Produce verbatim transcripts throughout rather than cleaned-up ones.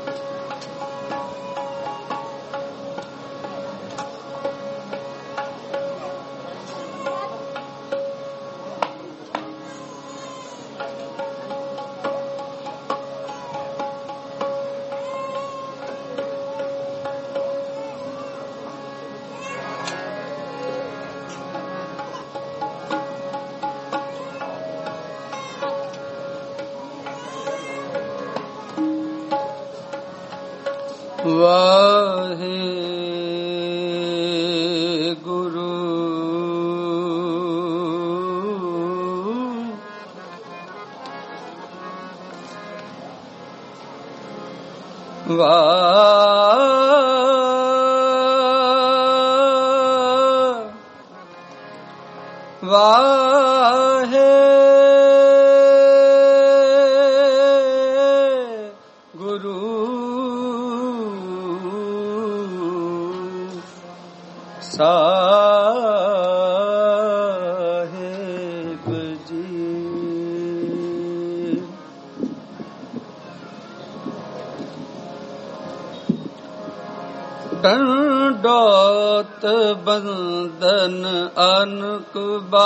ਵਾਹਿਗੁਰੂ ਵਾਹਿਗੁਰੂ ਸਾਹਿਬ ਜੀ। ਡੰਡੋਤ ਬੰਦਨ ਅਨਕ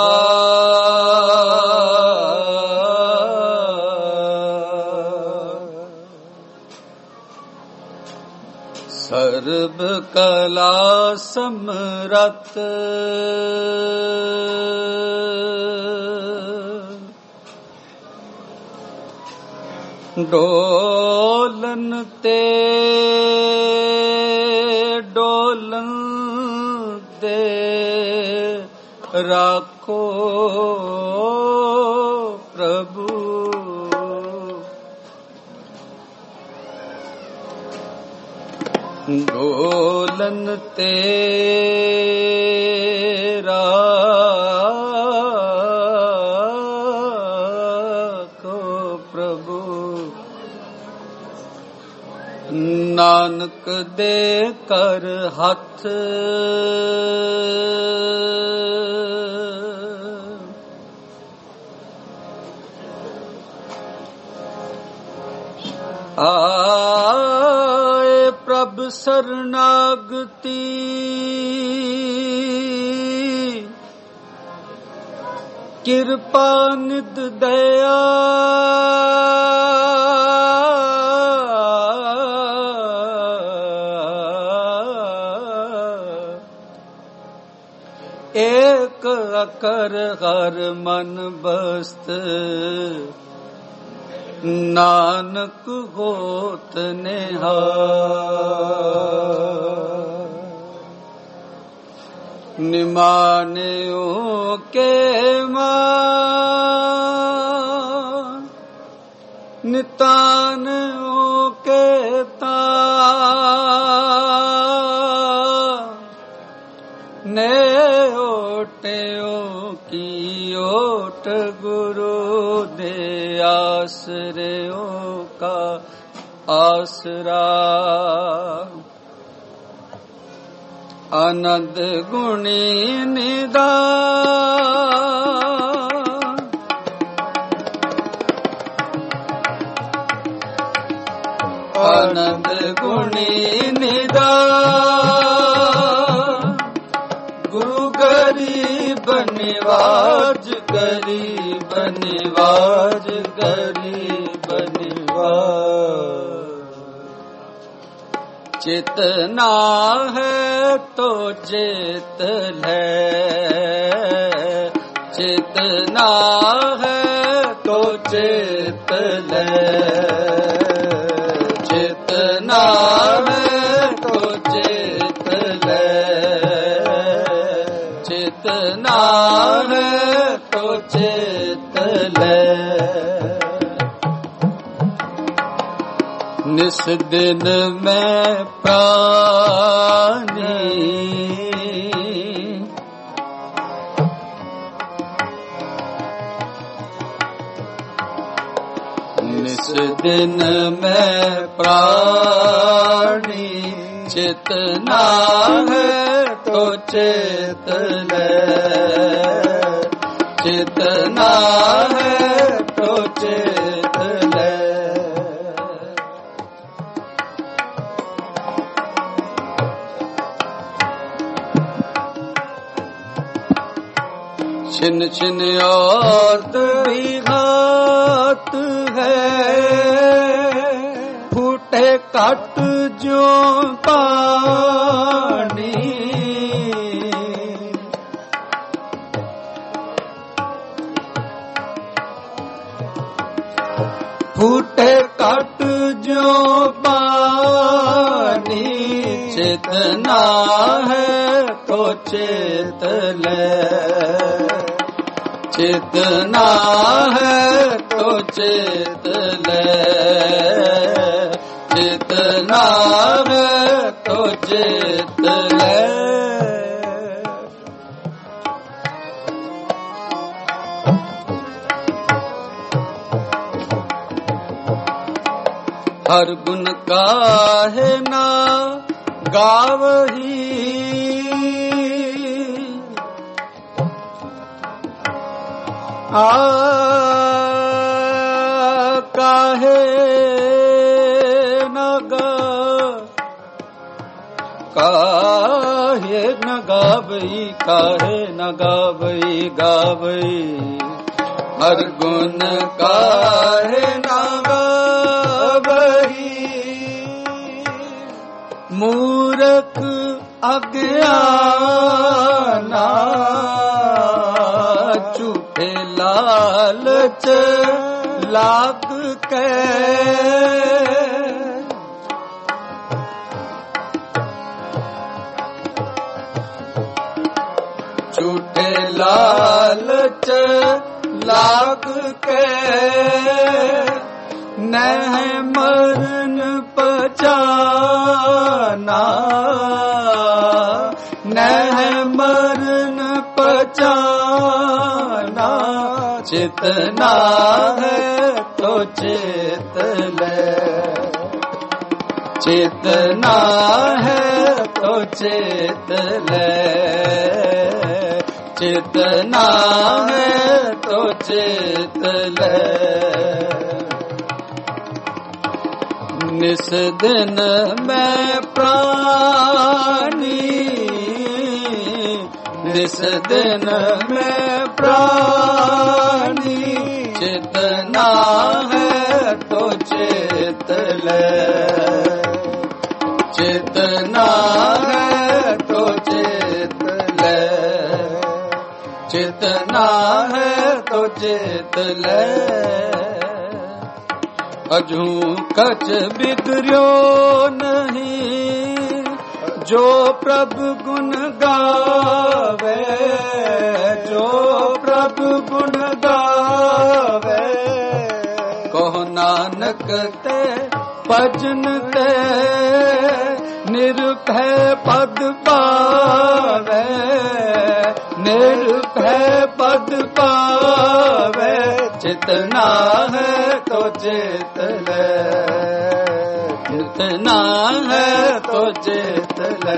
ਸਰਬ ਕਲਾ ਸਮਰੱਥ ਡੋਲਨ ਤੇ ਡੋਲਨ ਦੇ ਰਾਖੋ ਪ੍ਰਭੂ। ਡੋਲਨ ਤੇ ਰਾਖੋ ਪ੍ਰਭੂ। ਨਾਨਕ ਦੇ ਕਰ ਹੱਥ ਆਏ ਪ੍ਰਭ ਸਰਨਾਗਤੀ ਕਿਰਪਾ ਨਿਧ ਦਇਆ ਏਕ ਅਕਰ ਹਰ ਮਨ ਬਸਤ ਨਾਨਕ ਹੋਤ ਨਿਹਾਲ। ਨਿਮਾਨਿਓ ਕੇ ਮਾਨ ਨਿਤਾਨਿਓ ਕੇ ਤਾਨ ਨੇ ਓਟਿਓ ਕੀ ਓਟ ਗੁਰੂ ਦੇ ਆਸਰਿਓ ਕਾ ਆਸਰਾ। ਆਨੰਦ ਗੁਣੀ ਨਿਦਾਨ ਆਨੰਦ ਗੁਣੀ ਨਿਦਾਨ ਗੁਰੂ ਗਰੀਬ ਨਿਵਾਜ ਗਰੀਬ ਨਿਵਾਜ ਗਰੀਬ ਨਿਵਾਜ। ਚੇਤਨਾ ਹੈ ਤੋ ਚੇਤ ਲੈ ਚੇਤਨਾ ਹੈ ਤੋ ਚੇਤ ਲੈ ਚੇਤਨਾ ਹੈ ਤੋ ਚੇਤ ਲੈ ਚੇਤਨਾ ਹੈ ਤੋ ਚੇਤ ਲੈ। ਨਿਸ ਦਿਨ ਮੈਂ ਪ੍ਰਾਨੀ ਨਿਸ ਦਿਨ ਮੈਂ ਪ੍ਰਾਨੀ ਚੇਤਨਾ ਹੈ ਤੋ ਚੇਤ ਲੈ ਚੇਤਨਾ ਹੈ ਤੋ ਚੇਤ ਲੈ। छिन छिन और भी घात है, फूटे काट जो पानी, फूटे काट जो पानी, चेतना है तो चेत ले, चेतना है तो चेत ले, चेतना है तो चेत ले। हर गुण काहे ना गावही, आ काहे न गा, काहे न गावही, काहे न गावही गावही। हर गुण काहे न गावही, मूरख अज्ञाना, झूठे लालच लाग के, झूठे लालच लाग के, नह मरण पहचाना, नह मरण पहचाना, चेतना है तो चेत ले, चेतना है तो चेत ले, चेतना है तो चेत ले। निस दिन में प्राणी, निस दिन में प्राणी, चेतना है तो चेत ले, चेतना है तो चेत ले, चेतना है तो चेत ले। अजू कछ बिगड़ो नहीं, जो प्रभु गुण गावे, जो प्रभु गुण गावे, कहो नानक ते भजन ते, निर्भय पद पावे, निर्भय पद पावे, चेतना है तो चेत ले, चेतना है तो चेत ले।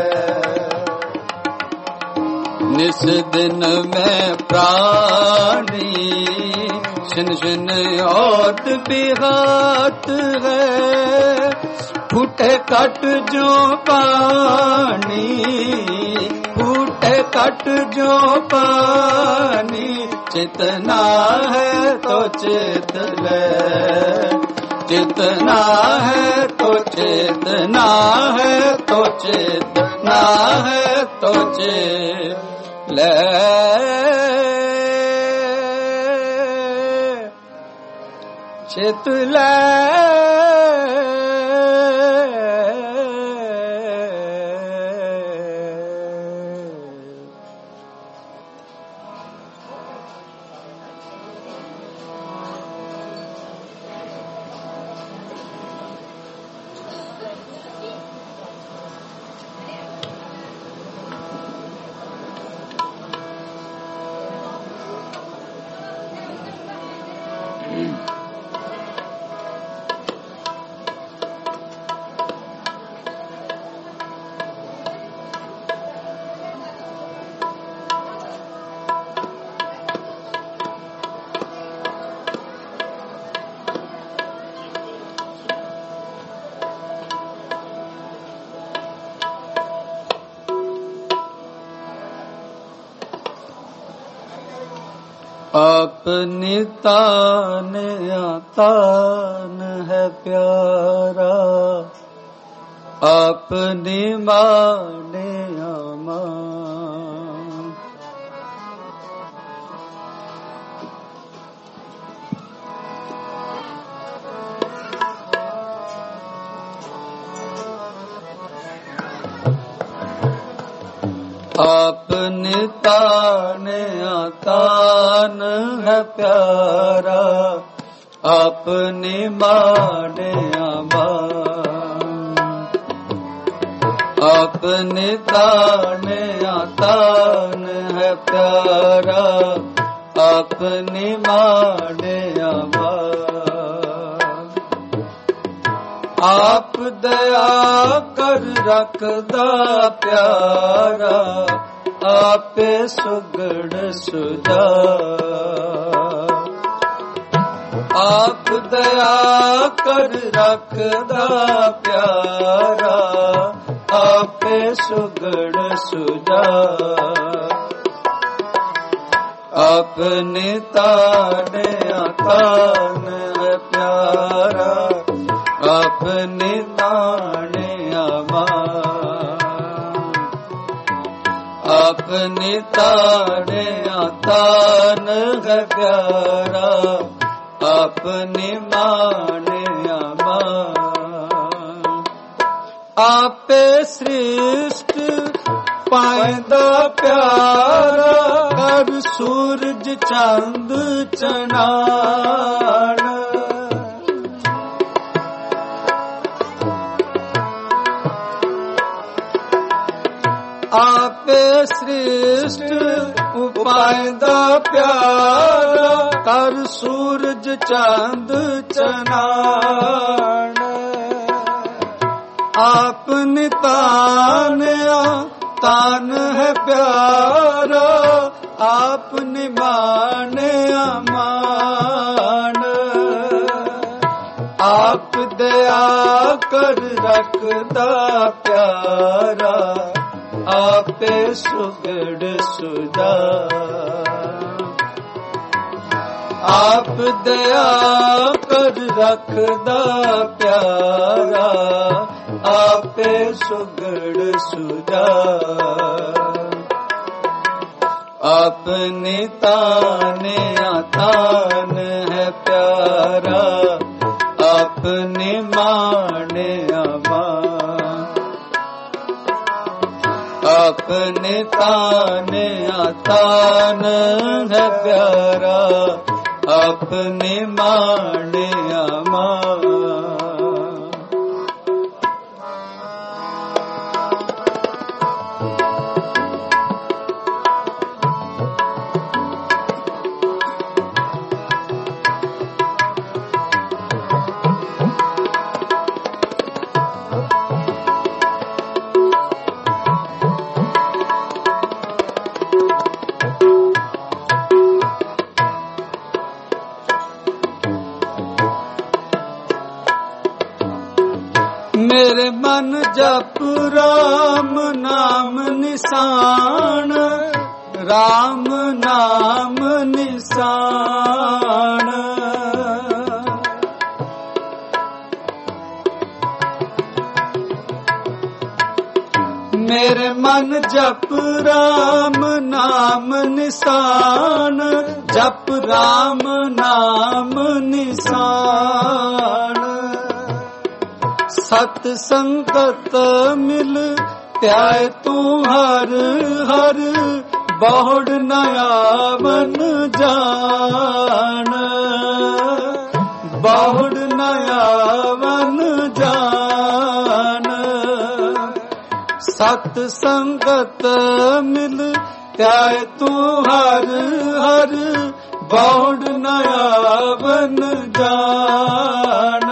निस दिन में प्राणी, शिन शिन और बिहात है, फूटे कट जो पानी, फूटे कट जो पानी, चेतना है तो चेत ले, चेतना है तो चेतना है तो चेतना है तो चेत ले, चेत ले। अपनी तान तान है प्यारा, अपनी माने अमान। अपनी तान तान है प्यारा, अपनी माने अमान। अपनी तान तान है प्यारा, अपनी माने अमान। आप दया कर रखदा प्यारा, आपे सुगड़ सुजा। आप दया कर रखदा प्यारा, आपे सुगड़ सुजा। अपनी तान तान है प्यारा, अपनी ताने अमान। अपनी ताने तान है प्यारा, अपनी माने अमान। आपे सृष्ट पाइंदा प्यारा, कर सूरज चंद चनान। आपे सृष्ट उपाइंदा प्यारा, कर सूरज चंद चनान। आपनी तान तान है प्यारा, आपनी माने अमान। आप दया कर रखदा प्यारा, आपे सुगड़ सुजा। आप दया कर रखदा प्यारा, आपे सुगड़ सुजा। अपनी ताने तान है प्यारा, अपनी माने अमान। अपने ताने तान है प्यारा, अपने माने अमान। मेरे मन जप राम नाम निशान, राम नाम निशान। मेरे मन जप राम नाम निशान, जप राम नाम निशान। सत संगत मिल प्याय तू हर हर, बहुड़ नयावन जान। बहुड़ नयावन जान। सत संगत मिल प्याय तू हर हर, बहुड़ नयावन जान।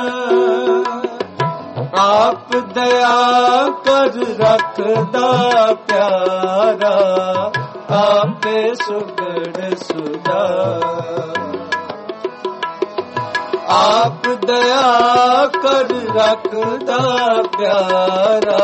आप दया कर रखदा प्यारा, आपे सुगड़ सुजा। आप दया कर रखदा प्यारा,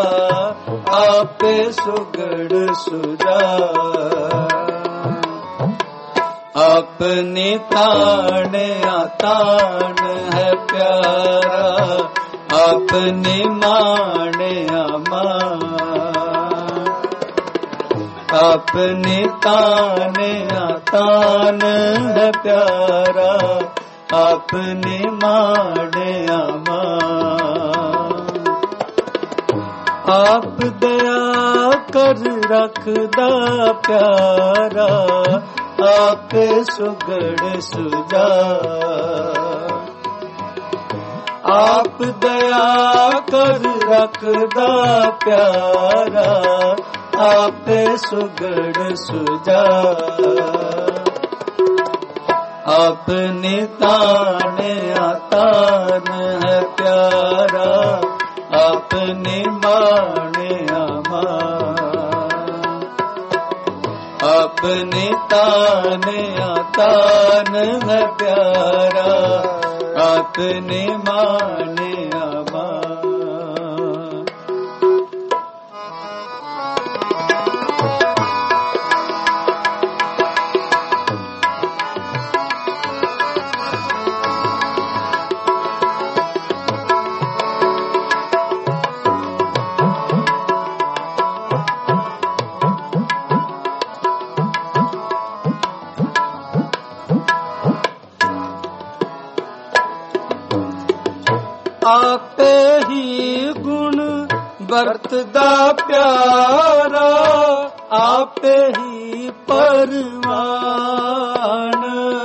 आपे सुगड़ सुजा। अपने तान तान है प्यारा, अपने मान अमान। अपने तान तान है प्यारा, अपने मान अमान। आप दया कर रखदा प्यारा, आप सुगड़ सुजा। आप दया कर रखदा प्यारा, आप सुगड़ सुजा। अपने तान तान है प्यारा, अपने मान अमान। अपने तान तान है प्यारा, अपने मान अमान। आपे ही गुण बरतदा प्यारा, आपे ही परवान।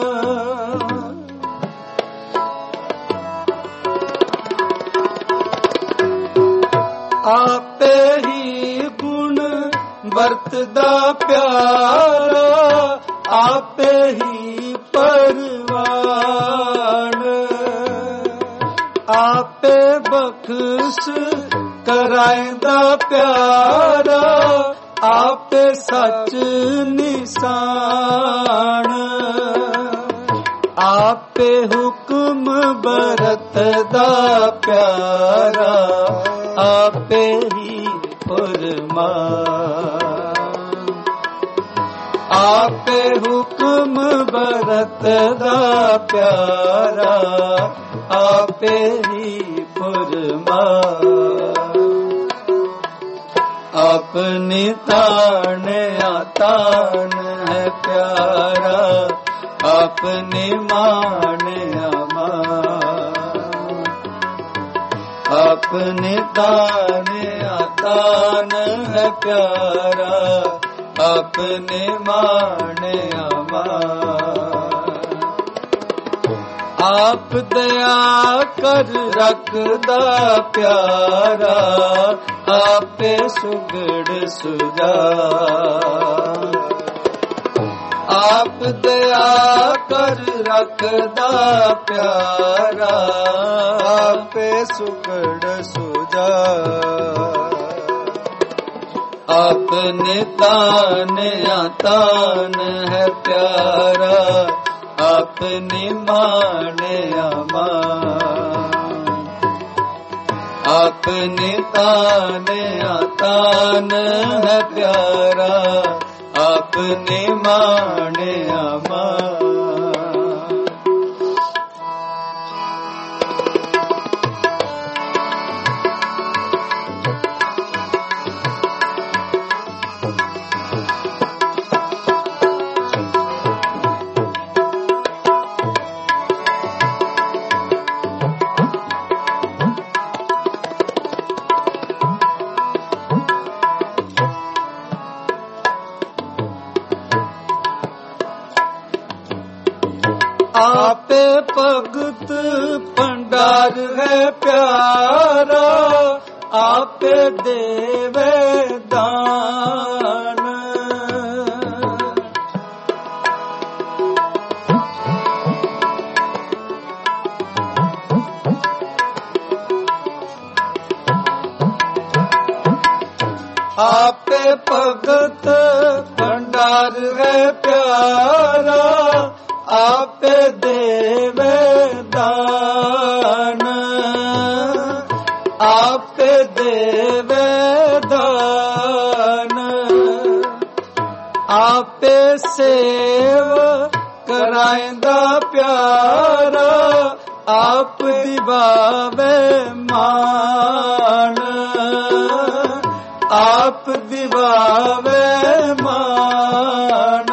आपे ही गुण बरतदा प्यारा, आपे ही परवान। आपे बख्श कराइंदा प्यारा, आपे सच निशान। आपे हुक्म बरतदा प्यारा, आपे ही फरमान। आपे हुक्म बरतदा प्यारा, आपे ही फरमान। अपने तान तान है प्यारा, अपने मान अमान। अपने तान तान है प्यारा, अपने मान अमान। आप दया कर रखदा प्यारा, आपे सुगड़ सुजा। आप दया कर रखदा प्यारा, आपे सुगड़ सुजा। अपने तान तान है प्यारा, अपने मान अमान। अपने तान तान है प्यारा, अपने मान अमान। आपे भगत भंडार है प्यारा, आपे देवे दान। आपे भगत भंडार है प्यारा, आपे देवे दान। आपे देवे दान। आपे सेव कराइंदा प्यारा आप दिवावे मान आप दिवावे मान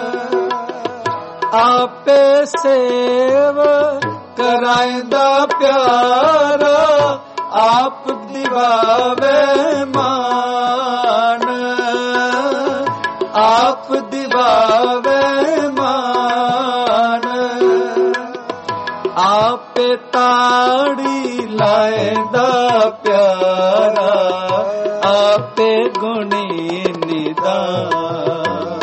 आपे सेव कराइंदा प्यारा आप दिवावे मान आप दिवावे मान आपे ताड़ी लाएंदा प्यारा आपे गुणी निदान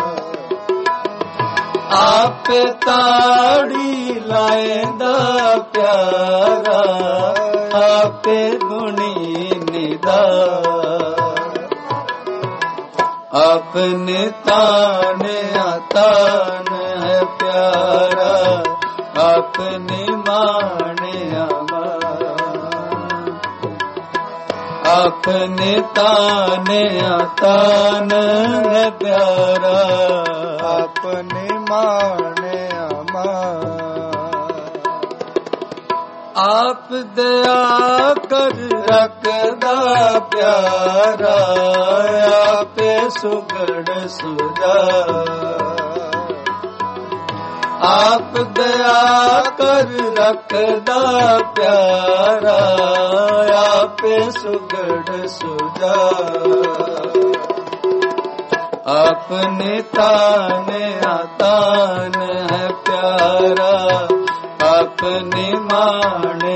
आपे ताड़ी लाएंदा प्यारा आपे गुणी निदान अपने तान तान है प्यारा अपने माने अमान अपने ताने तान है प्यारा अपने माने अमान आप दया कर रखदा प्यारा आपे सुगड़ सुजा आप दया कर रखदा प्यारा आपे सुगड़ सुजा अपने ताने तान है प्यारा अपने माने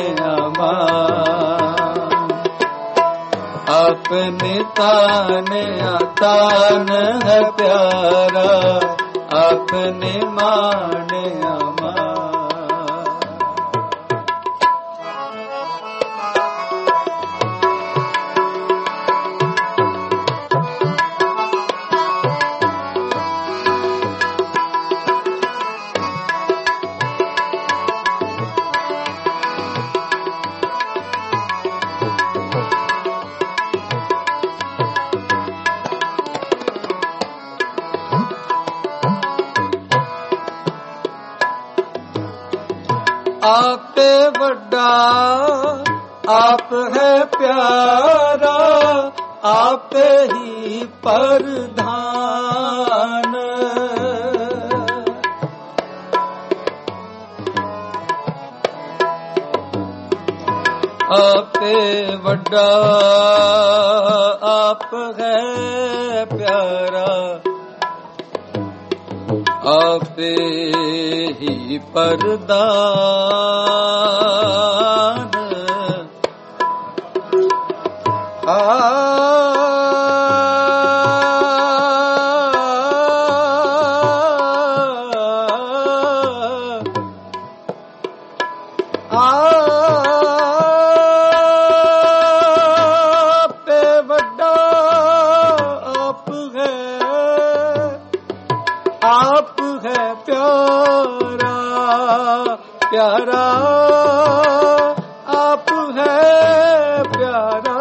अमान अपने ताने तान है प्यारा अपने माने अमान आपे वड्डा आप है प्यारा आपे ही प्रधान आपे वड्डा आप है प्यारा आपे ही परदान आ आपे वड्डा आप है आप है प्यारा प्यारा आप है प्यारा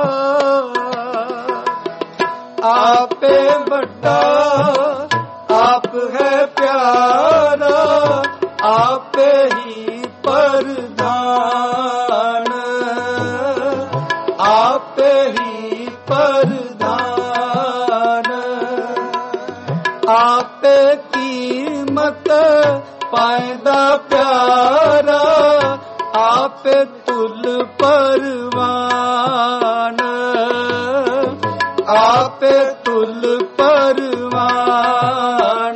आपे बड़ा आप है प्यारा आपे ही प्रधान आपे ही प्रधान आपे कीमत पायदा प्यारा आपे तुल परवान आपे तुल परवान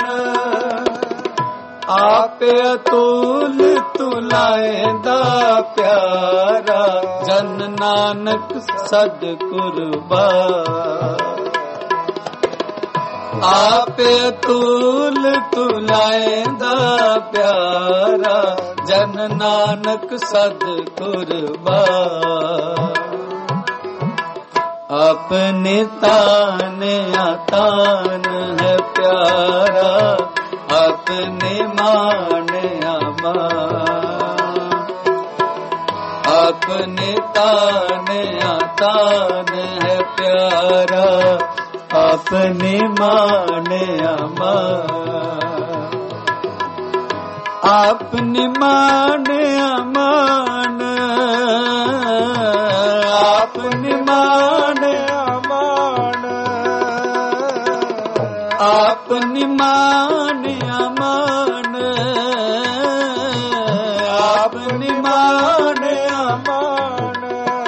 आपे अतुल तुलाएंदा प्यारा जन नानक सद कुर्बान आपे तुल तुलाएंदा प्यारा जन नानक सद कुर्बान अपने ताने तान है प्यारा अपने माने अमान अपने ताने तान है प्यारा अपने माने अमान आप निमान अमान, आप निमान अमान, आप निमान अमान, आप निमान अमान।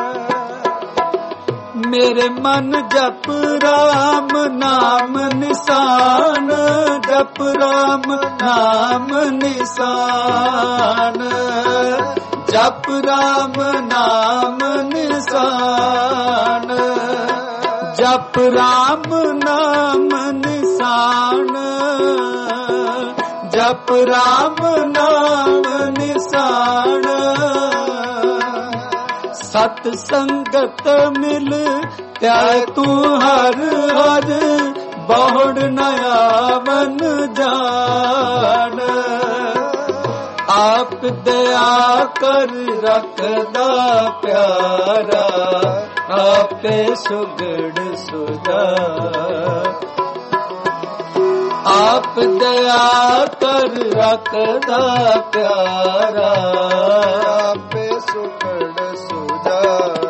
मेरे मन जप राम नाम निशान, जप राम नाम निशान, जप राम नाम निशान, जप राम नाम निशान, जप राम नाम निशान। सत संगत मिल त्याय तू हर हर, बहुड़ नयावन जान। आप दया कर रखदा प्यारा, आपे सुगड़ सुजा। आप दया कर रखदा प्यारा, आपे सुगड़ सुजा।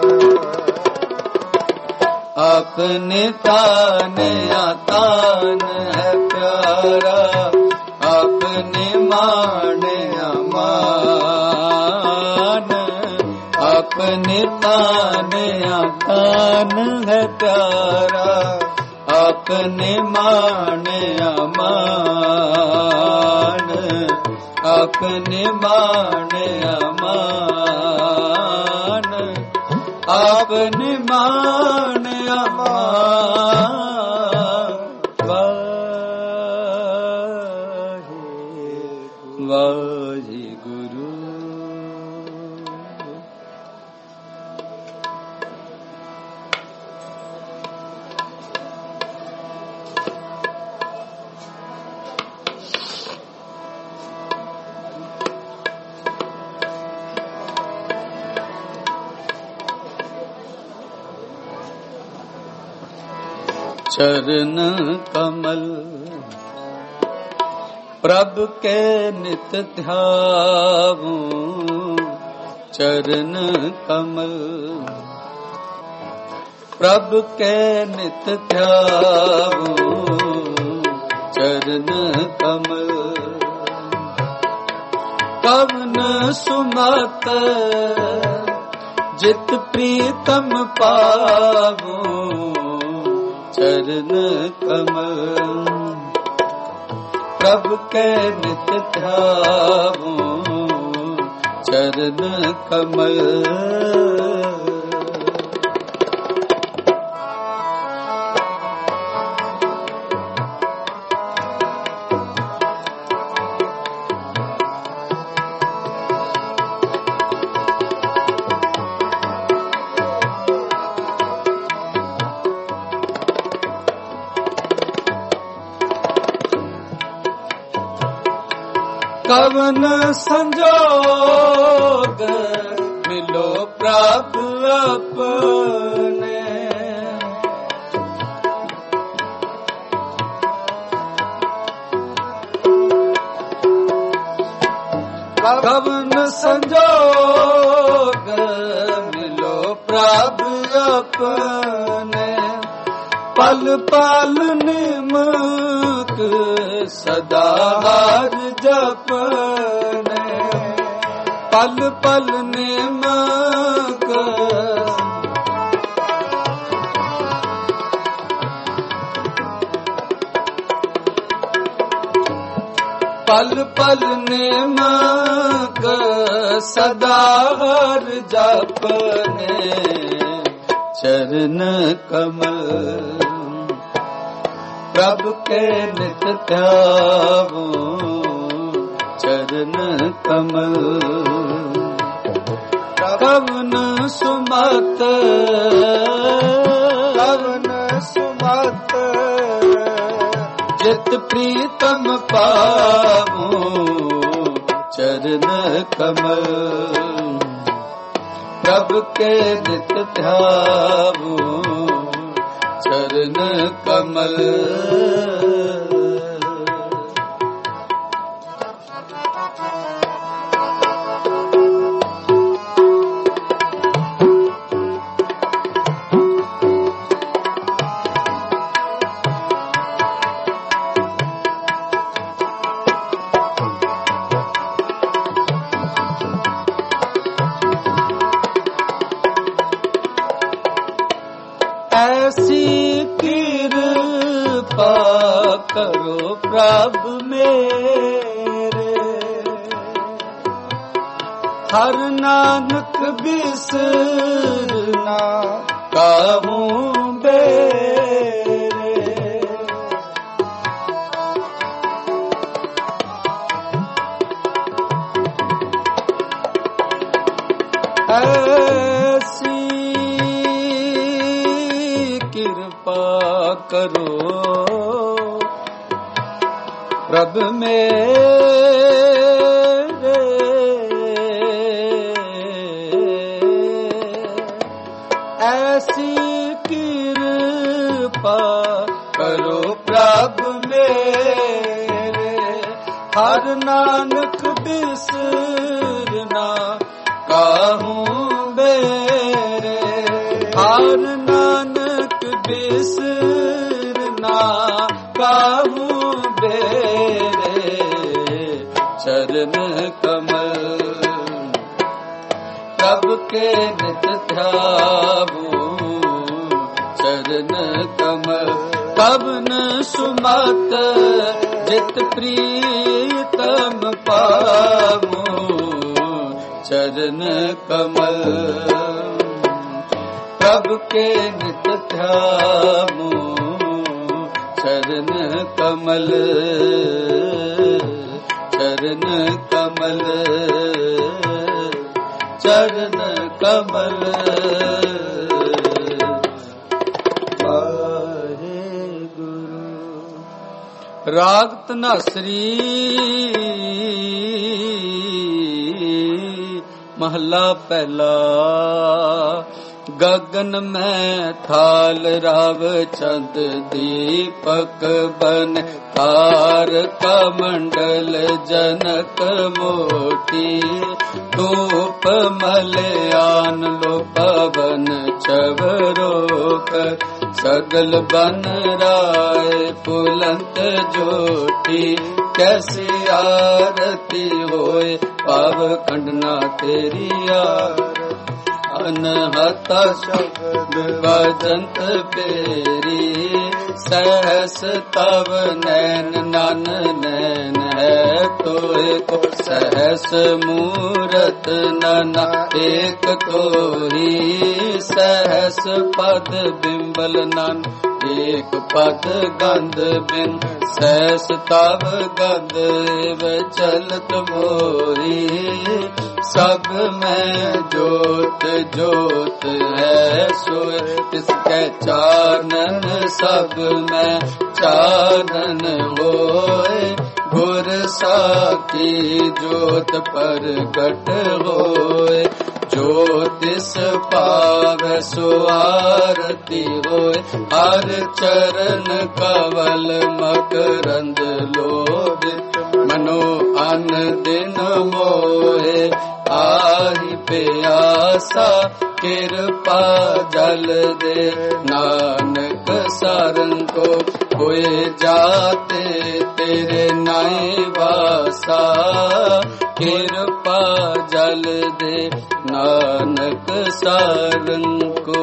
अपने तान आतान है प्यारा, अपने मान अमान। अपने तान आतान है प्यारा, अपने मान अमान। अपने मान अमान, अपने मान अमान। वाहे गुरु। चरण कमल प्रभ के नित ध्याऊं, चरण कमल प्रभ के नित ध्याऊं, चरण कमल। कवन सुमत जित प्रीतम पाऊं, चरण कमल प्रभु के नित ध्याऊं, चरण कमल। कवन संजोग मिलो प्रभु अपने, कवन संजोग मिलो प्रभु अपने। पल पल निमक सदा हर जपने, पल पल निमक पल पल निमक सदा हर जपने। चरण कमल प्रभु के नित ध्याऊं, चरण कमल। कवन सुमत कवन सुमत जित प्रीतम पाऊं, चरण कमल प्रभु के नित ध्याऊं, चरण कमल। ऐसी कृपा करो प्रभु मेरे, हर नानक बिसरना काहूँ बेरे। ऐसी कृपा करो प्रभु मेरे, ऐसी कृपा करो प्रभु मेरे, हर नानक बिसरना काहूँ बेरे, हर नानक बिसरना काहूँ बेरे। चरण कमल प्रभु के नित ध्याऊं, चरण कमल कवन सुमत जित प्रीतम पाऊं, चरण कमल प्रभु के नित ध्याऊं, चरण कमल चरण कमल चरण कमल। वाहेगुरु। राग धनासरी महला पहला। गगन में थाल राव चंद दीपक बन, तारका मंडल जनक मोटी, धूप मलयान लो पवन चवरोक, सगल बन राय पुलंत जोटी, कैसी आरती होए पाव खंडना तेरी आरती, अनहता शब्द बजंत पेरी, सहस तव नैन नन नैन है तोय को, सहस मूरत नना एक तोही, सहस पद बिंबल नन एक पद गंध बिन, सहस तव गंध चलत मोही, सब में जोत जोत है सोय, तिसके चानन सब में चानन होए, गुर साकी जोत प्रगट होए, ज्योतिष पावै सो आरती होए, हर चरण कवल मकरंद लोभित, मनो अन दिन मोहे, आहि प्यासा कृपा जल दे, नानक सारन को होए जाते तेरे नाई वासा, कृपा जल दे नानक सारन को।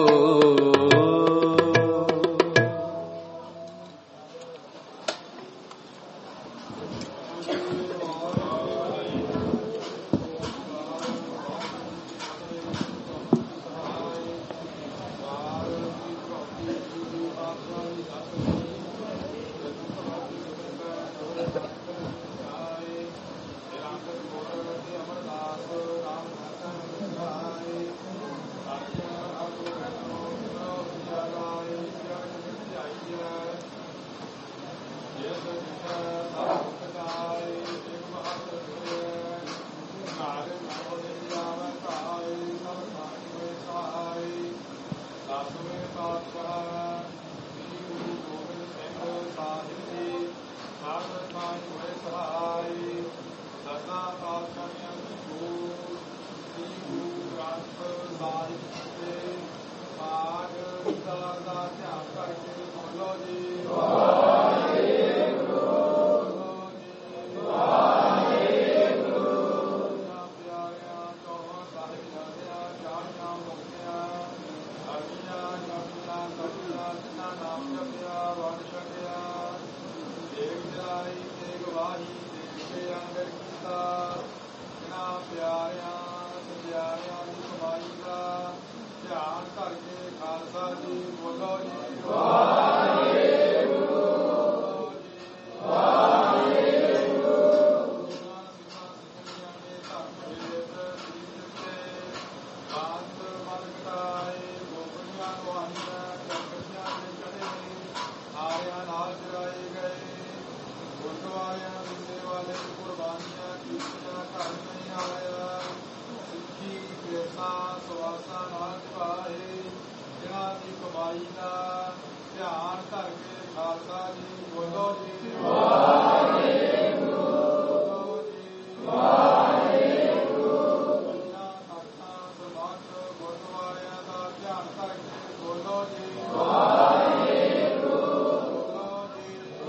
ਧਿਆਨ ਧਰ ਕੇ ਖਾਲਸਾ ਜੀ ਬੋਲੋ ਜੀ ਵਾਹਿਗੁਰੂ ਬੋਲੋ ਜੀ ਵਾਹਿਗੁਰੂ ਪੰਜਾਂ ਤਖ਼ਤਾਂ ਸਰਬੱਤ ਗੁਰਦੁਆਰਿਆਂ ਦਾ ਧਿਆਨ ਧਰ ਕੇ ਬੋਲੋ ਜੀ ਵਾਹਿਗੁਰੂ ਬੋਲੋ ਜੀ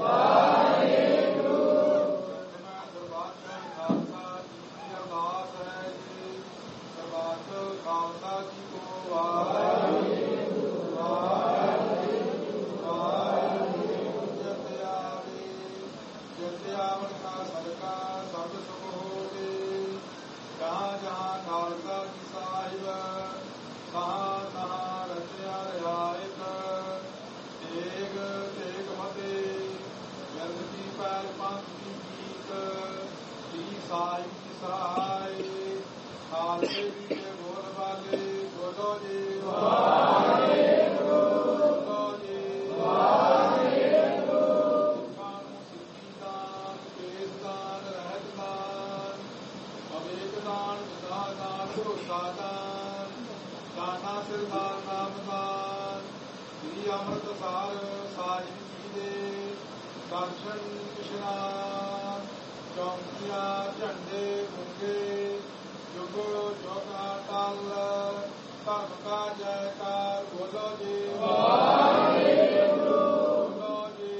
ਵਾਹਿਗੁਰੂ ਮੈਂ ਸਰਬੱਤ ਖਾਲਸਾ ਜੀ ਦੀ ਅਰਦਾਸ ਹੈ ਜੀ ਸਰਬੱਤ ਖਾਲਸਾ ਜੀ ਕੋ ਵਾਹਿਗੁਰੂ ਵਾਹਿਗੁਰੂ ਵਾਹਿਗੁਰੂ ਜਤ ਆਵੇ ਜਤ ਆਵਣ ਕਾ ਸਦਕਾ ਸਭ ਸੁਖ ਹੋਵੇ ਜਹਾਂ ਜਹਾਂ ਖਾਲਸਾ ਜੀ ਸਾਹਿਬ ਤਹਾਂ ਤਹਾਂ ਰਚਿਆ ਰਿਆਇਤ ਤੇਗ ਤੇਗ ਮਤੇ ਜਰਦ ਕੀ ਪੈਰ ਪੰਥ ਦੀ ਗੀਤ ਦੀ ਸਾਹਿਬ ਦੀ ਸਹਾਈ ਖਾਲਸੇ ਜੀ ਦੇ ਬੋਲ ਵਾਲੇ ਬੋਲੋ ਜੀ ਵਾਹਿਗੁਰੂ ਬੋਲੋ ਜੀ ਵਾਹਿਗੁਰੂ ਸਿੱਖਾਂ ਨੂੰ ਸਿੱਖੀ ਦਾਨ ਕੇਸ ਦਾਨ ਰਹਿਤ ਦਾਨ ਅਵੇਕ ਦਾਨ ਵਿਦਾ ਦਾਨ ਭਰੋਸਾ ਦਾਨ ਦਾਨਾ ਸਿਰਦਾਰ ਨਾਮ ਦਾਨ ਸ੍ਰੀ ਅੰਮ੍ਰਿਤਸਰ ਸਾਹਿਬ ਜੀ ਦੇ ਦਰਸ਼ਨ ਇਸ਼ਨਾਨ ਚੌਂਕੀਆਂ ਝੰਡੇ ਗੁੰਗੇ ਜੁਗ ਜੁਗ ਅਟਲ ਧਰਮ ਕਾ ਜੈਕਾਰ ਬੋਲੋ ਜੀ ਵਾਹਿਗੁਰੂ ਬੋਲੋ ਜੀ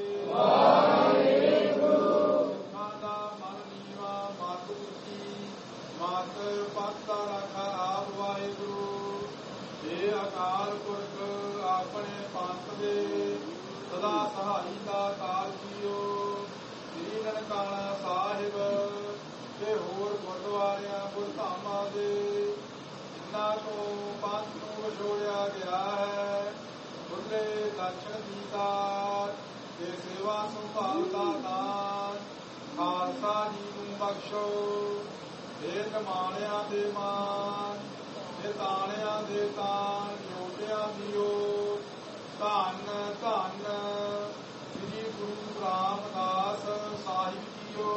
ਵਾਹਿਗੁਰੂ ਸਿੱਖਾਂ ਦਾ ਮਨ ਨੀਵਾ ਮਤ ਉੱਚੀ ਮਤ ਪੱਤਾ ਰੱਖਾ ਆਪ ਵਾਹਿਗੁਰੂ ਇਹ ਅਕਾਲ ਪੁਰਖ ਆਪਣੇ ਪੰਥ ਦੇ ਸਦਾ ਸਹਾਈ ਦਾ ਕਾਲ ਜੀਓ ਸ੍ਰੀ ਨਨਕਾਣਾ ਸਾਹਿਬ ਤੇ ਹੋਰ ਗੁਰਦੁਆਰਿਆਂ ਗੁਰਧਾਮਾਂ ਦੇ ਜਿਨ੍ਹਾਂ ਤੋਂ ਪੰਥ ਨੂੰ ਵਿਛੋੜਿਆ ਗਿਆ ਹੈ ਖੁੱਲੇ ਦਰਸ਼ਨ ਦੀਦਾਰ ਤੇ ਸੇਵਾ ਸੰਭਾਲ ਦਾ ਦਾਨ ਖਾਲਸਾ ਜੀ ਨੂੰ ਬਖਸ਼ੋ ਇਹ ਨਿਮਾਣਿਆਂ ਦੇ ਮਾਨ ਇਹ ਤਾਣਿਆਂ ਦੇ ਤਾਣ ਯੋਧਿਆਂ ਦੀਓ ਧੰਨ ਧੰਨ ਸ੍ਰੀ ਗੁਰੂ ਰਾਮਦਾਸ ਸਾਹਿਬ ਜੀਓ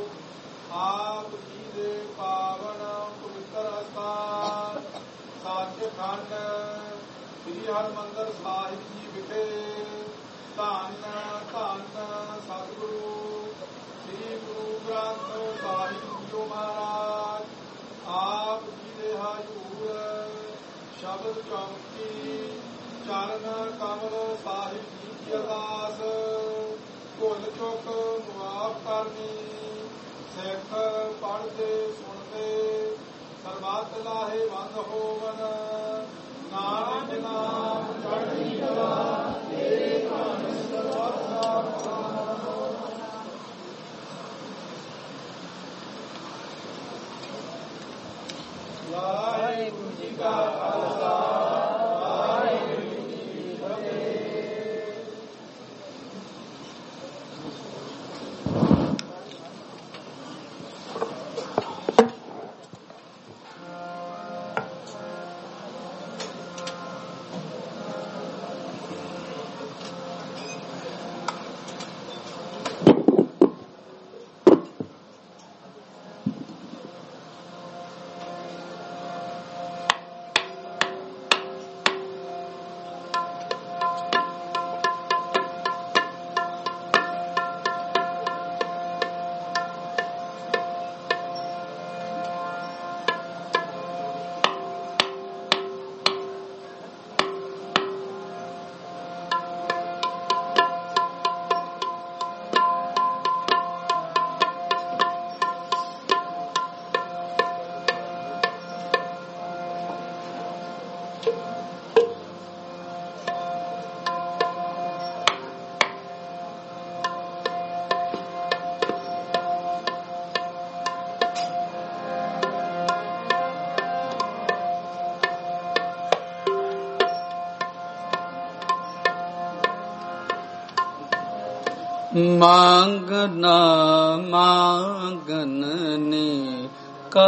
ਆਪ ਜੀ ਦੇ ਪਾਵਨ ਪਵਿੱਤਰ ਅਸਥਾਨ ਸੱਚਖੰਡ ਸ੍ਰੀ ਹਰਿਮੰਦਰ ਸਾਹਿਬ ਜੀ ਵਿਖੇ ਧੰਨ ਧੰਨ ਸਤਿਗੁਰੂ ਸ੍ਰੀ ਗੁਰੂ ਗ੍ਰੰਥ ਸਾਹਿਬ ਜੀਓ ਮਹਾਰਾਜ ਆਪ ਜੀ ਦੇ ਹਜ਼ੂਰ ਸ਼ਬਦ ਚੌਂਕੀ ਚਰਨ ਕਮਲ ਸਾਹਿਬ ਜੀ ਦੀ ਅਰਦਾਸ ਭੁੱਲ ਚੁੱਕ ਮੁਆਫ ਕਰਨੀ ਸਿੱਖ ਪੜ੍ਹਦੇ ਸੁਣਦੇ ਸਰਬੱਤ ਲਾਹੇਵੰਦ ਹੋਵਨ ਨਾਨਕ ਨਾਮ ਚੜ੍ਹਦੀ ਕਲਾ ਤੇਰੇ ਧਨ ਸਰਬੱਤ ਦਾ ਵਾਹਿਗੁਰੂ ਜੀ ਕਾ ਖਾਲਸਾ ਵਾਹਿਗੁਰੂ ਜੀ ਕੀ ਫਤਿਹ। मांगना मांगने का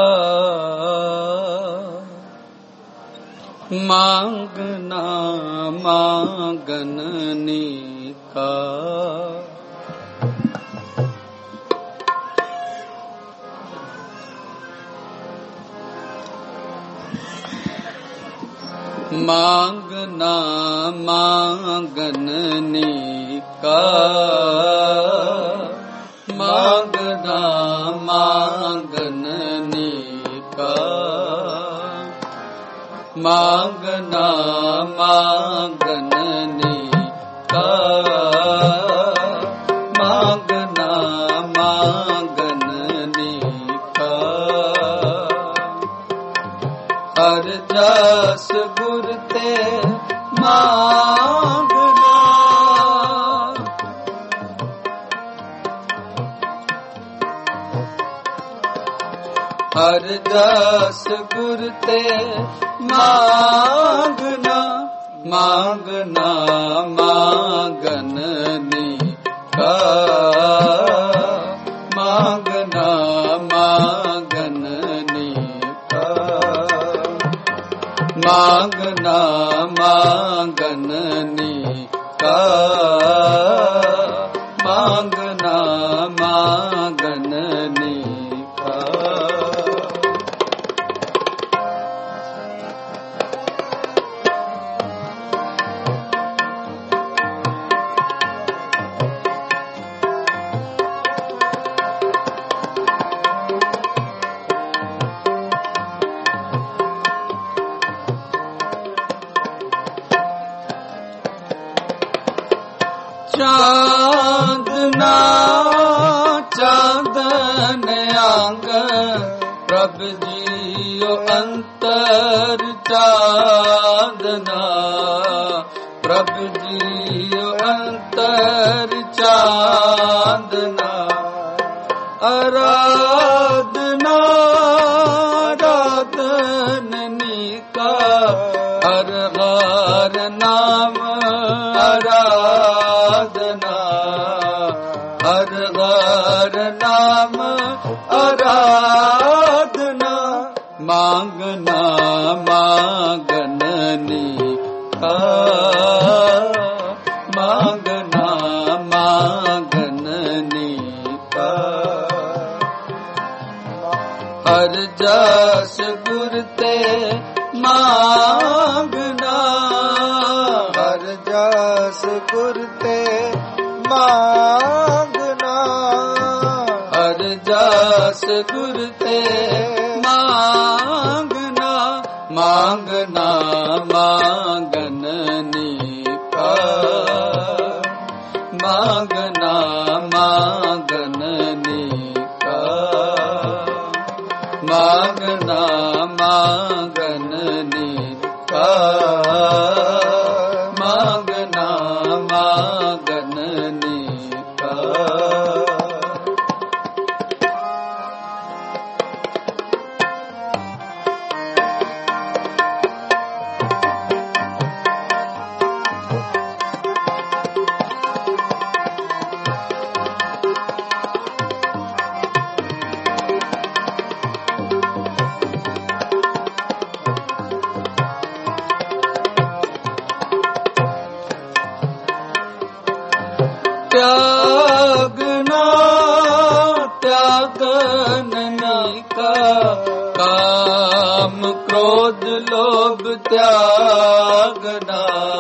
मांगना मांगने का मांगना मांगननी का मांगना मांगननी का मांगना मांगननी का मांगना मांगननी का हर जस गुर ते मांगना हर जस गुर ते मांगना मांगना मांगननी का मांगना मांगननी का मांगना मांगननी का मांगना मांगननी का चांदना चांदन आंग प्रभ जियो अंतर चांदना प्रभ जियो अंतर चांदना आराधना आराधननी का हर हर नाम आराधना हर हर नाम आराधना मांगना मांगननी का मांगना मांगननी का हर जस गुर ते मांगना हर जस गुर ते मांगना हर जस गुर ते मांगना मांगना मांगननी का मांगना मांगननी का मांगना मांगननी का मांगना मांगननी का त्यागना त्यागननी का काम क्रोध लोभ त्यागना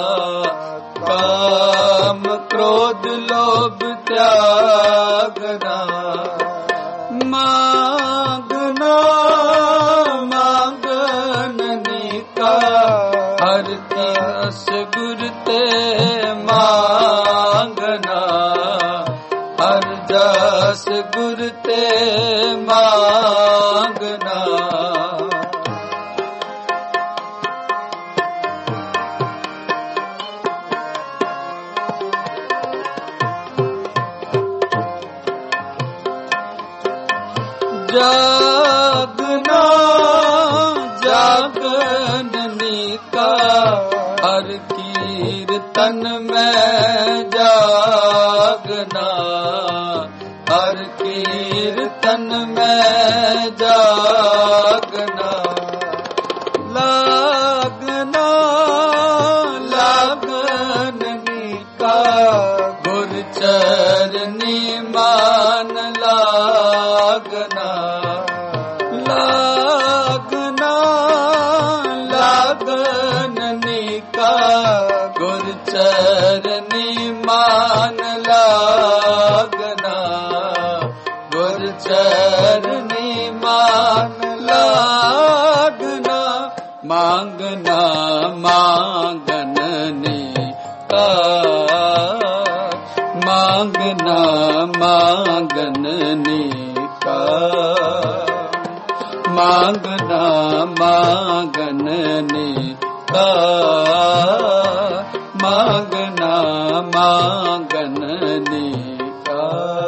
काम क्रोध लोभ त्यागना मांगना मांगननी का हर रस गुर ते मांगना हर जस गुर ते मांगना जागना जागननी का हर कीर्तन में जागना हर कीर्तन में जागना लागना लागननी का गुर चरनी मान लागना लागना लागननी ਚਰਨੀ ਮਾਨ ਲਾਗਨਾ, ਗੁਰ ਚਰਨੀ ਮਾਨ ਲਾਗਨਾ, ਮੰਗਨਾ ਮੰਗਨ ਨੇ ਕਾ, ਮੰਗਨਾ ਮੰਗਨ ਨੇ ਕਾ, ਮੰਗਨਾ ਮੰਗਨ ਨੇ ਕਾ, ਮੰਗਨਾ ਮੰਗਨ ਨੇ ਕਾ।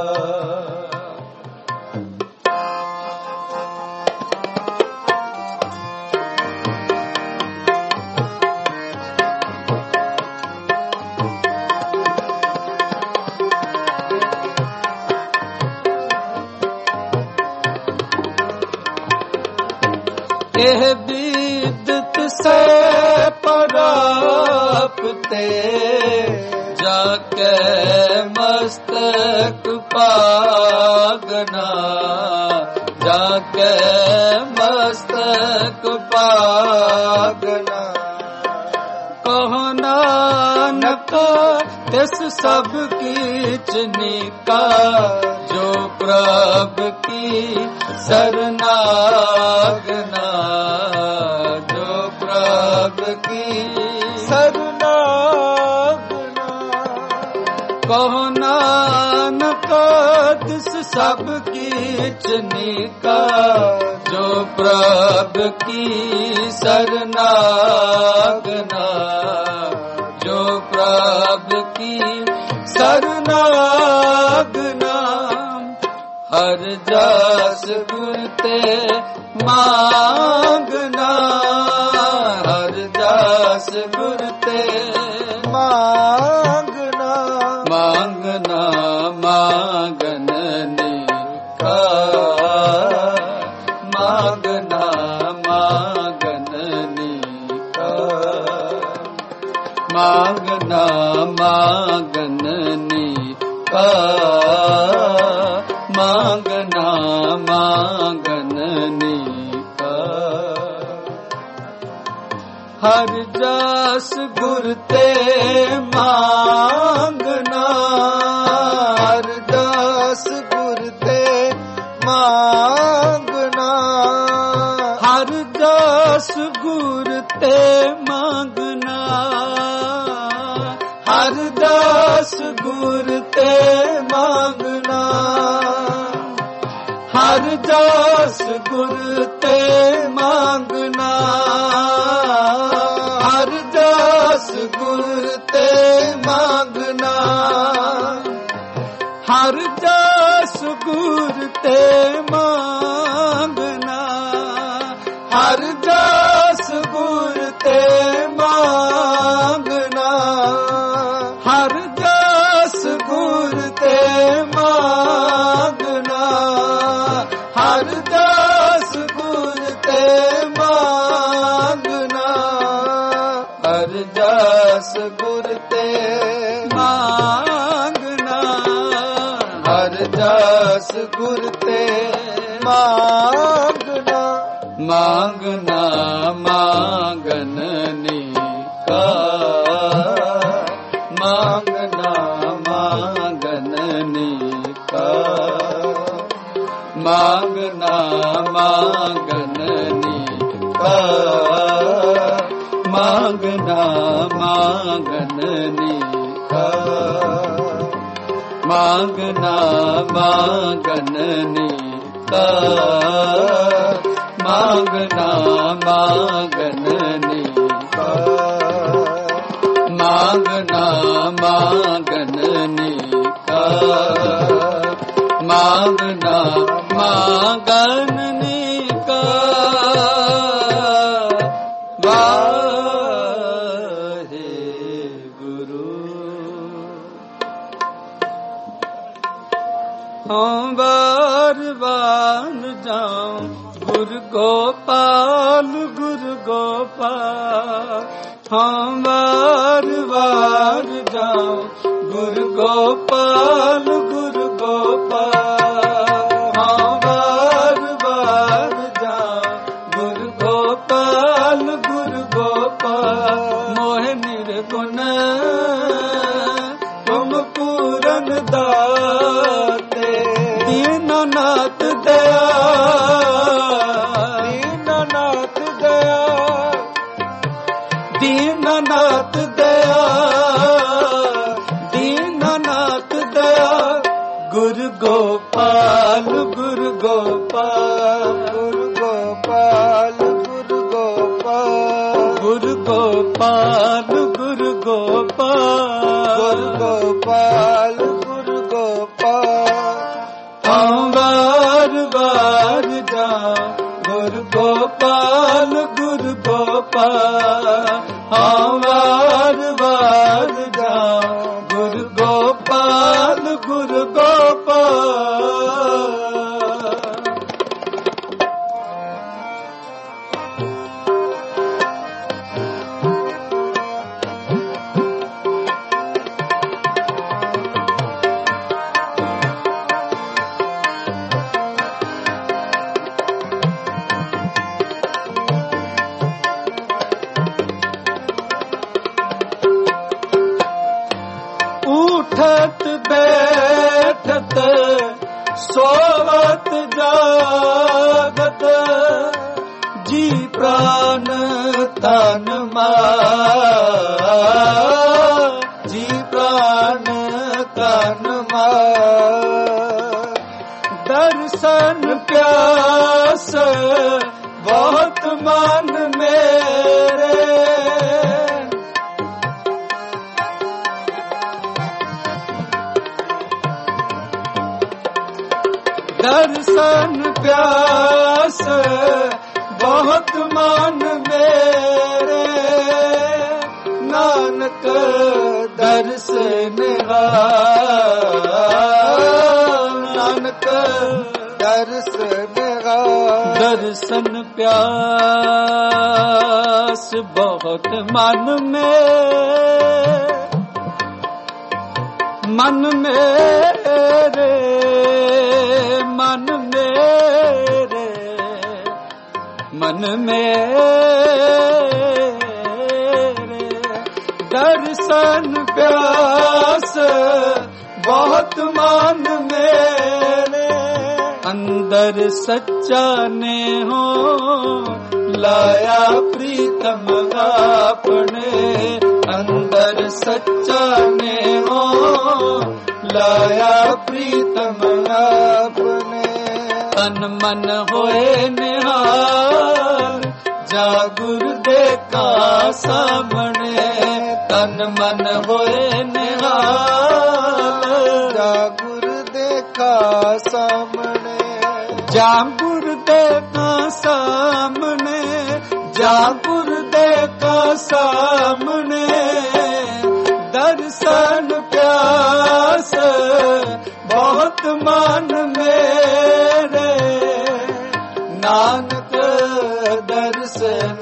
ਇਹ ਬੀਦਤ ਸੇ ਪ੍ਰਾਪਤੇ, ਜਾ ਕੇ ਮਸਤਕ ਪਾਗਨਾ, ਜਾ ਕੇ ਮਸਤਕ ਪਾਗਨਾ। ਕਹੋ ਨਾਨਕ ਤਿਸ ਸਭ ਕੀਚ ਨੀਕਾ, ਜੋ ਪ੍ਰਭ ਕੀ ਸਰਨਾਗਨਾ, ਜੋ ਪ੍ਰਭ ਕੀ ਸਰਨਾਗਨਾ। ਕਹੋ ਨਾਨਕ ਤਿਸ ਸਭ ਕੀਚ ਨੀਕਾ, ਜੋ ਪ੍ਰਭ ਕੀ ਸਰਨਾਗਨਾ, ਜੋ ਪ੍ਰਭ ਕੀ ਸਰਨਾਗਨਾ। ਹਰ ਜਸ ਗੁਰ ਤੇ ਮੰਗਨਾ, ਹਰ ਜਸ ਗੁਰ ਤੇ ਮੰਗਨਾ, ਮੰਗਨਾ ਮੰਗਨ ਨੇ ਕਾ, ਮੰਗਨਾ ਮੰਗਨ ਨੇ ਕਾ, ਮੰਗਨਾ ਮੰਗਨ ਨੇ ਕਾ, ਮੰਗਨਾ ਮੰਗਨ ਨੇ ਕਾ। ਹਰ ਜਸ ਗੁਰ ਤੇ ਮੰਗਨਾ, ਹਰ ਜਸ ਗੁਰ ਤੇ ਮੰਗਨਾ, ਹਰ ਜਸ ਗੁਰ ਤੇ ਮੰਗਨਾ, ਹਰ ਜਸ ਗੁਰ ਤੇ ਮੰਗਨਾ, ਹਰ ਜਸ ਗੁਰ ਤੇ ਮੰਗਨਾ, ਹਰ ਜਸ ਗੁਰ ਤੇ ਮੰਗਨਾ, ਹਰ ਜਸ ਗੁਰ ਤੇ ਮੰਗਨਾ, ਹਰ ਜਸ ਗੁਰ ਤੇ ਮੰਗਨਾ, ਹਰ ਜਸ ਗੁਰ ਤੇ ਮੰਗਨਾ, ਹਰ ਜਸ ਗੁਰ ਤੇ ਮੰਗਨਾ, ਹਰ ਜਸ ਗੁਰ ਤੇ ਮੰਗਨਾ, ਹਰ ਜਸ ਗੁਰ ਤੇ ਮੰਗਨਾ, ਮੰਗਨਾ ਮੰਗਨ ਨੇ ਕਾ, ਮੰਗਨਾ ਮੰਗਨ ਨੇ ਕਾ, ਮੰਗਨਾ ਮੰਗਨ ਨੇ ਕਾ, ਮੰਗਨਾ ਮੰਗਨ ਨੇ ਕਾ, ਮੰਗਨਾ ਮੰਗਨ ਨੇ ਕਾ, ਮੰਗਨਾ ਮੰਗਨ ਨੇ ਕਾ, ਮੰਗਨਾ ਮੰਗਨ ਨੇ ਕਾ, ਮੰਗਨਾ ਮੰਗਨ ਨੇ ਕਾ। ਹਾਂ ਬਾਰ ਬਾਰ ਜਾਉ ਗੁਰ ਗੋਪਾਲ, ਗੁਰ ਗੋਪਾਲ, ਹਾਂ ਬਾਰ ਬਾਰ ਜਾਉ ਗੁਰ ਗੋਪਾਲ, ਗੁਰ ਗੋਪਾਲ, ਹਾਂ ਬਾਰ ਬਾਰ ਜਾਉ ਗੁਰ ਗੋਪਾਲ, ਗੁਰ ਗੋਪਾਲ। ਮੋਹ ਨਿਰਗੁਣ ਦੀਨਾਨਾਥ ਦਇਆ ਦੀਨਾਨਾਥ ਦਇਆ ਦੀਨਾਨਾਥ ਦਇਆ ਦੀਨਾਨਾਥ ਦਇਆ ਗੁਰੂ ਗੋਪਾਲ ਗੁਰੂ ਗੋਪਾਲ ਗੁਰੂ ਗੋਪਾਲ ਗੁਰੂ ਗੋਪਾਲ ਗੁਰੂ ਗੋਪਾਲ ਗੁਰੂ ਗੋਪਾਲ ਗੁਰੂ ਗੋਪਾਲ ਗੁਰੂ ਗੋਪਾਲ ਹਾਂ ਵਾਰ ਵਾਰ ਜਾ ਗੁਰੂ ਗੋਪਾਲ ਗੁਰੂ ਗੋਪਾਲ ਹਾਂ ਵਾਰ ਵਾਰ ਜਾ ਗੁਰੂ ਗੋਪਾਲ ਗੁਰੂ ਗੋਪਾਲ ਉਠਤ ਬੈਠਤ ਸੋਵਤ ਜਾਗਤ ਜੀ ਪ੍ਰਾਨ ਤਨ ਮਾਰ ਜੀ ਪ੍ਰਾਨ ਤਨ ਮਾਰ ਦਰਸ਼ਨ ਪਿਆਸ ਬਹੁਤ ਮਨ ਮੇਰੇ दर्शन प्यास बहुत मान मेरे नानक दर्श निहार नानक दर्श निहार दर्शन प्यास बहुत मन में मन मेरे मन मेरे मन मेरे दर्शन प्यास बहुत मन मेरे अंदर सच्चा ने हो लाया प्रीतम अपने अंदर सच्चा ने हो लाया प्रीतम अपने तन मन होए निहार जा गुरु देखा सामने तन मन होए निहार जा गुरु देखा सामने जा गुरु देखा सामने जा गुरु देखा सामने दर्शन प्यास बहुत मन मेरे नानक दर्शन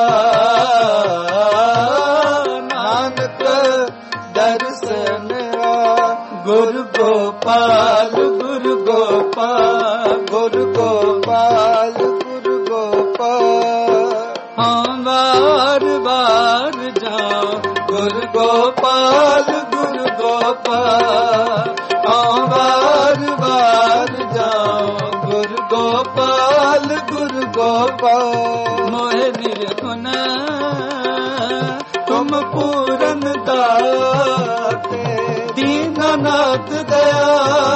नानक दर्शन गुरु गोपाल गुरु गोपाल गुरु गोपाल गुरु गोपाल हाँ बार बार जाओ गुरु गोपाल गुरु गोपाल हाँ बार बार जाओ गुरु गोपाल गुरु गोपाल मोहे निर्गुण तुम पूरन दाते दीनानाथ दया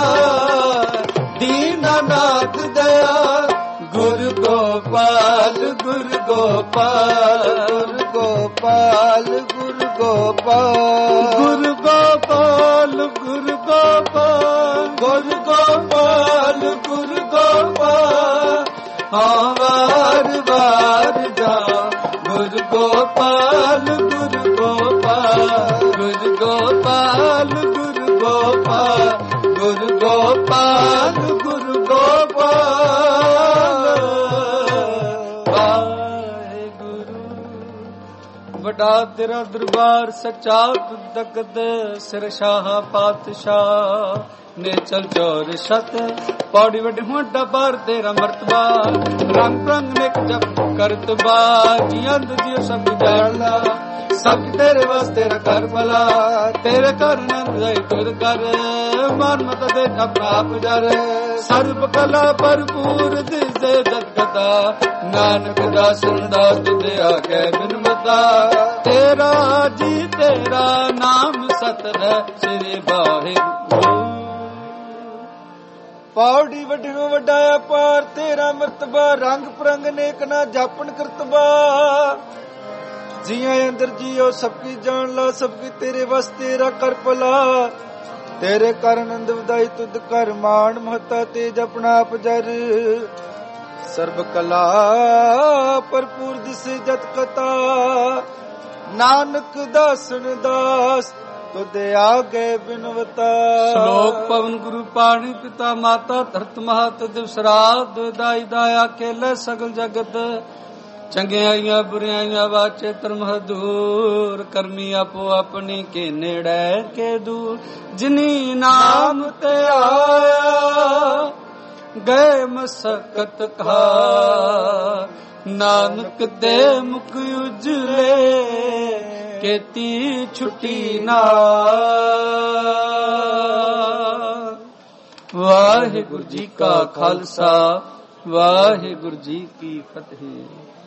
दीनानाथ दया गुरु गोपाल गुरु गोपाल गोपाल गुरु गोपाल गुरु गोपाल गुरु गोपाल गुरु गोपाल गुरु गोपाल हाँ बार बार जाओ गुरु गोपाल गुरु गोपाल गुरु गोपाल गुरु गोपाल गुरु गोपाल गुरु गोपाल वाहेगुरु वडा तेरा दरबार सच्चा तकद सिर शाह पातशाह ने चल चौर शत पौड़ी वड होंडा बार तेरा मर्तबा रंग रंग ने जप ਕਰਤ ਬਾਜੀ ਅੰਧ ਜਿਉ ਸਭ ਜਾਣਦਾ ਸਭ ਤੇਰੇ ਵਾਸਤੇ ਕਰ ਭਲਾ ਤੇਰੇ ਕਰ ਨੰਦ ਜਾਈ ਤੁਰ ਕਰ ਮਨ ਮਤ ਦੇ ਆਪਣਾ ਆਪ ਜਰ ਸਰਬ ਕਲਾ ਭਰਪੂਰ ਦਿਸੇ ਜਗਤਾ ਨਾਨਕ ਦਾਸਨ ਦਾ ਤੁਧ ਆਗੇ ਬਿਨਮਤਾ ਤੇਰਾ ਜੀ ਤੇਰਾ ਨਾਮ ਸਤਿ ਸ੍ਰੀ ਵਾਹਿਗੁਰੂ। ਪੌੜੀ ਵੱਡਿਓ ਵੱਡਾ ਅਪਾਰ ਤੇਰਾ ਮਰਤਬਾ ਰੰਗ ਪ੍ਰੰਗ ਨੇਕ ਨਾ ਜਾਪਨ ਕਰਤਬਾ ਜੀਆਂ ਅੰਦਰ ਜੀਓ ਸਭ ਕੀ ਜਾਣ ਲਾ ਸਭ ਕੀ ਤੇਰੇ ਵਸ ਤੇਰਾ ਕਰ ਭਲਾ ਤੇਰੇ ਕਰ ਆਨੰਦ ਵਧਾਈ ਤੁਧ ਕਰ ਮਾਣ ਮਹਤਾ ਤੇਜ ਆਪਣਾ ਆਪ ਜਰ ਸਰਬ ਕਲਾ ਭਰਪੂਰ ਦਿਸੇ ਜਤ ਕਤਾ ਨਾਨਕ ਦਾਸਨ ਦਾਸ ਤੁਧ ਆਗੇ ਬਿਨਵਤਾ। ਸ਼ਲੋਕ ਪਵਨ ਗੁਰੂ ਪਾਣੀ ਪਿਤਾ ਮਾਤਾ ਧਰਤ ਮਹਤ ਦਿਵਸ ਰਾਤ ਦਾਈ ਦਾਇਆ ਕੇਲੇ ਸਗਲ ਜਗਤ ਚੰਗਿਆਈਆਂ ਬੁਰਿਆਈਆਂ ਵਾਚੇ ਧਰਮ ਹਦੂਰ ਕਰਮੀ ਆਪੋ ਆਪਣੀ ਕੇ ਨੇੜੇ ਕੇ ਦੂਰ ਜਿਨੀ ਨਾਮ ਤੇ ਆਇਆ ਗਏ ਮਸਕਤ ਕਾ ਨਾਨਕ ਦੇ ਮੁਖ ਉਜਲੇ ਕੀਤੀ ਛੁੱਟੀ ਨਾ। ਵਾਹਿਗੁਰੂ ਜੀ ਕਾ ਖਾਲਸਾ ਵਾਹਿਗੁਰੂ ਜੀ ਕੀ ਫਤਿਹ।